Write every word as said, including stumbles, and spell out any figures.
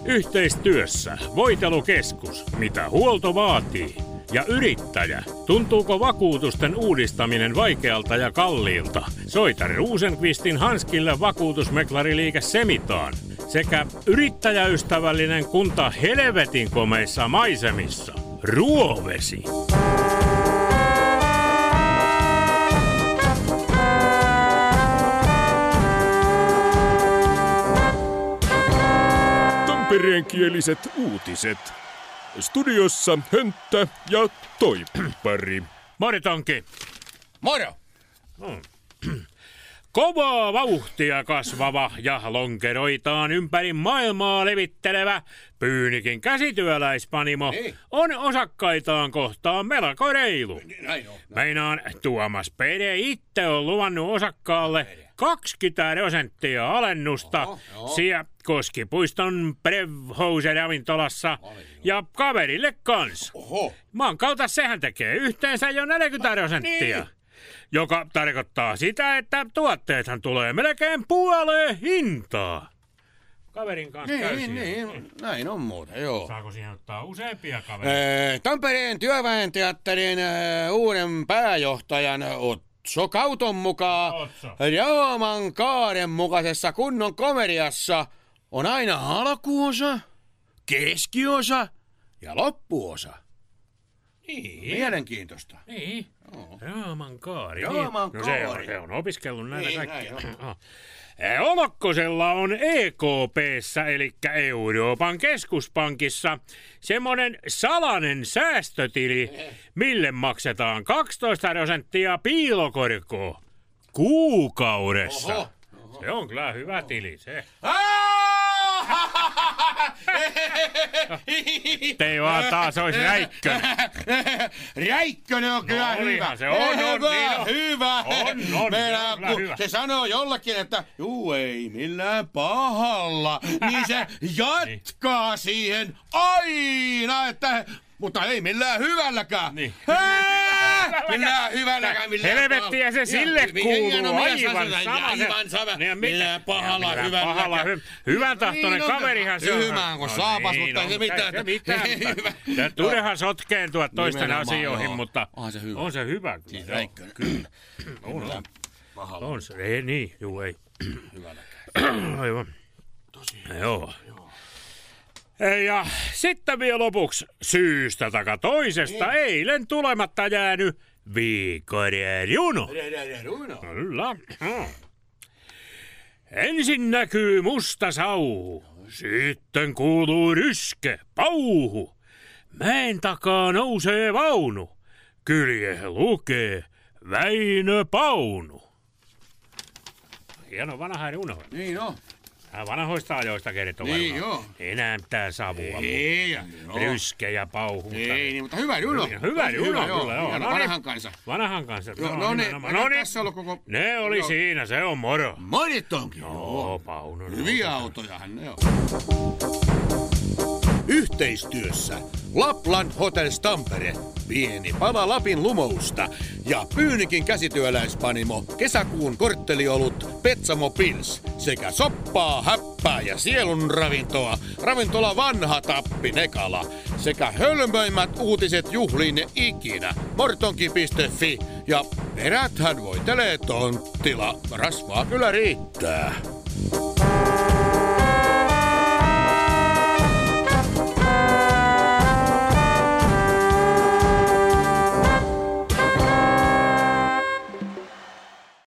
Yhteistyössä Voitelukeskus, mitä huolto vaatii. Ja yrittäjä, tuntuuko vakuutusten uudistaminen vaikealta ja kalliilta? Soita Rosenqvistin Hanskille vakuutusmeklariliike Semitaan. Sekä yrittäjäystävällinen kunta helvetin komeissa maisemissa. Ruovesi. Tampereenkieliset uutiset. Studiossa Hönttä ja Toippari. Moro Tonki. Moro. Hmm. Kovaa vauhtia kasvava ja lonkeroitaan ympäri maailmaa levittelevä Pyynikin käsityöläispanimo niin. on osakkaitaan kohtaan melko reilu. Näin on. Meinaan Tuomas Pede itse on luvannut osakkaalle kaksikymmentä prosenttia alennusta Oho, joo. siellä Koskipuiston Brewhouse-ravintolassa ja kaverille kans. Oho. Maan kautta sehän tekee yhteensä jo neljäkymmentä prosenttia. Niin. Joka tarkoittaa sitä, että tuotteethan tulee melkein puoleen hintaa. Kaverin kanssa käy Niin, siihen. niin, näin on muuten, joo. Saako siihen ottaa useampia kavereita? Ee, Tampereen työväen teatterin ee, uuden pääjohtajan Otso Kauton mukaan Otso. Rooman kaaren mukaisessa kunnon komediassa on aina alkuosa, keskiosa ja loppuosa. Niin. Mielenkiintoista. Niin. Joo. Rooman kaari. Rooman niin. No se on, kaari. se on opiskellut näitä Niin, kaikkia. näin Ah. Olokkosella on E K P:ssä, eli Euroopan keskuspankissa, semmonen salainen säästötili, mille maksetaan kaksitoista prosenttia piilokorkoa kuukaudessa. Oho. Oho. Se on kyllä hyvä tili, se. Te vaan taas ois Räikkönen. Räikkönen on kyllä No, hyvä. olihan se on, on, hyvä, niin on. hyvä. On, on, se on Meillä, kyllä kun hyvä. se sanoo jollekin, että juu ei millään pahalla, niin se jatkaa siihen aina, että mutta ei millään hyvälläkään. Niin. Hää! Millään hyvälläkään, millään Helvettiä se pahalla. sille Ja, kuuluu, no, minä aivan sanon, sama. Aivan sama. Niin, Millään pahalla, millään hyvälläkään. pahalla, hy- hyvän tahtoinen Niin, no, kaverihan se on. Hyvä, kun saapas, mutta ei se mitään. Ei se mitään. Hyvä. Ja turhaan sotkeentua toisten Nimenomaan, asioihin, joo. mutta On se hyvä. on se hyvä. Siis Joo, Räikkönen. Kyllä. On, Millään on. pahalla. On se. Ei niin, juu ei. Hyvälläkään. Aivan. Joo. Ja sitten vielä lopuksi syystä taka toisesta eilen tulematta jäänyt viikkoinen juno. Kyllä. Mm. Ensin näkyy musta sauhu, sitten kuuluu ryske, pauhu. Mäen takaa nousee vaunu, kylje lukee Väinö Paunu. Hieno vanha runo. Niin on. Tää vanhoista ajoista kertoo Niin, varmaan. joo. Enää mitään savua. Ei, ja- joo. Ryske ja pauhu. Ei, niin, mutta hyvä juno. Hyvä juno, joo. kyllä, joo. Hieno, No niin. vanhan kanssa. Vanhan kanssa. Joo, no niin, nimenomaan. eikä niin. tässä ollut koko... Ne oli Joo. siinä, se on moro. Monit onkin. Joo, Pauno. Hyviä autojahan ne on. Yhteistyössä Lapland Hotels Tampere, pieni pala Lapin lumousta ja Pyynikin käsityöläispanimo kesäkuun kortteliolut Petsamo Pils sekä soppaa, häppää ja sielun ravintoa ravintola Vanha Tappi Nekala sekä hölmöimmät uutiset juhliin ikinä mortonki piste fi ja eräthän voitelee tonttila, rasvaa kyllä riittää.